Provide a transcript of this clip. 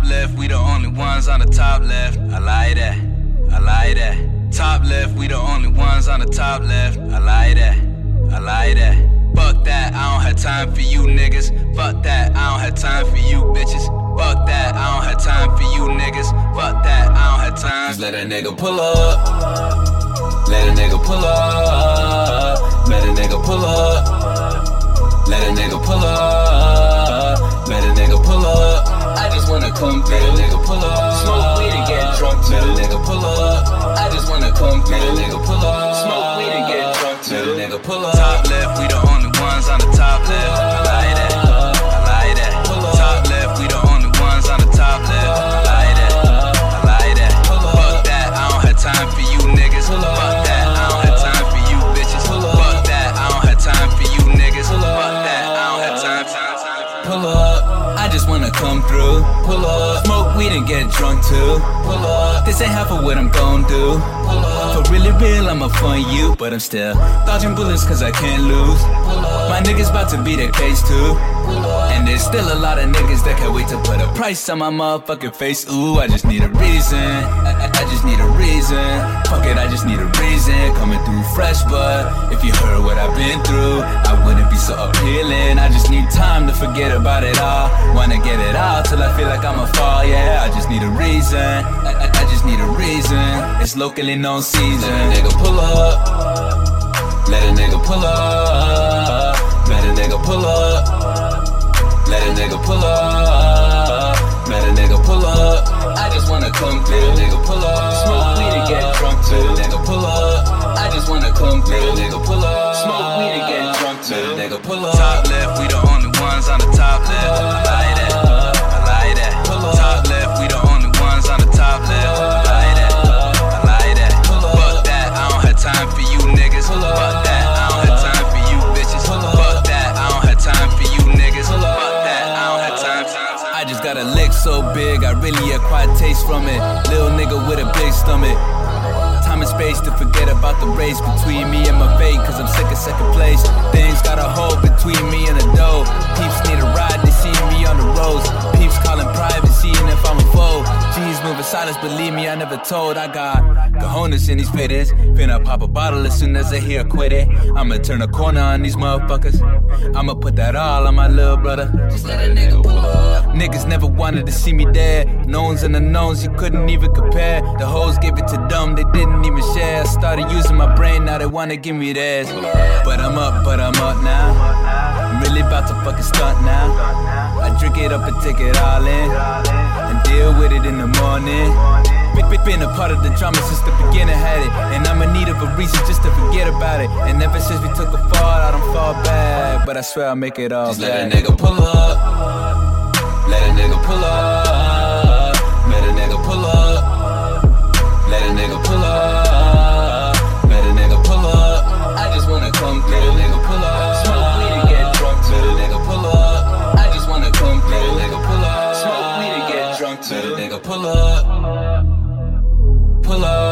left, we the only ones on the top left. I like that, I like that. Top left, we the only ones on the top left. I like that, I like that. Fuck that, I don't have time for you niggas. Fuck that, I don't have time for you bitches. Fuck that, I don't have time for you niggas. Fuck that, I don't have time. Just let a nigga pull up. Let a nigga pull up. Let a nigga pull up. Let a nigga pull up. Let a nigga pull up. I just wanna come through. Let a nigga pull up. Smoke weed and get drunk too. Let a nigga pull up. I just wanna come through. Let a nigga pull up. Smoke weed and get drunk too. Let a nigga pull up. Top left, we the only ones on the top left. I like that, I like that. Top left, we the only ones on the top left. I like that, I like that. Fuck that, I don't have time for you niggas. Fuck that, I don't have time for you bitches. Fuck that, I don't have time for you niggas. Fuck that, I don't have time. Pull up, I just wanna come through. Pull up, smoke weed and get drunk too. Pull up, this ain't half of what I'm gon' do. Pull up, for really real I'ma fund you, but I'm still dodging bullets cause I can't lose. Pull up, my niggas about to be the case too. Pull up, and there's still a lot of niggas that can't wait to put a price on my motherfucking face. Ooh, I just need a reason. I just need a reason. Fuck it, I just need a reason. Coming through fresh, but if you heard what I've been through, I wouldn't be so appealing. I just need time to forget about it all. Wanna get it out till I feel like I'ma fall. Yeah, I just need a reason. I just need a reason. It's locally known season. Let a nigga pull up. Let a nigga pull up. Let a nigga pull up. Let a nigga pull up. Let a nigga pull up. I just wanna come through. Let a nigga pull up. Smoke weed and get drunk too. Let a nigga pull up. I just wanna come through. Let a nigga pull up. Smoke weed and get drunk too. Let a nigga pull up. Top left, we the only ones on the top left. I like that, I like that. Top left, we the only ones on the top left. I like that, I like that. Fuck that, I don't have time for you niggas. Fuck that, I don't have time for you bitches. Fuck that, I don't have time for you niggas. Fuck that, I don't have time. I just got a lick so big, I really acquired taste from it. Little nigga with a big stomach. Time and space to forget about the race between me and my fate, cause I'm sick of second place. Things got a hole between me and the dough. Peeps need a ride, they see me on the roads. Peeps calling private, seeing if I'm a foe. G's moving silence, believe me, I never told. I got cojones in these fitters. Finna pop a bottle as soon as I hear quit it. I'ma turn a corner on these motherfuckers. I'ma put that all on my little brother. Just let a nigga pull up. Niggas never wanted to see me dead. Knowns and unknowns, you couldn't even compare. The hoes gave it to them, they didn't even share. I started using my brain, now they wanna give me theirs. But I'm up now. I'm really about to fucking stunt now. I drink it up and take it all in, and deal with it in the morning. Been a part of the drama since the beginning, had it. And I'm in need of a reason just to forget about it. And ever since we took a fall, I don't fall back. But I swear I'll make it all just back. Let a nigga pull up. Let a nigga pull up. Let a nigga pull up. Let a nigga pull up. Let a nigga pull up. I just wanna come through. Let a nigga pull up. Smoke weed and get drunk too. Let a nigga pull up. I just wanna come through. Let a nigga pull up. Smoke weed and get drunk too. Let a nigga pull up. Pull up.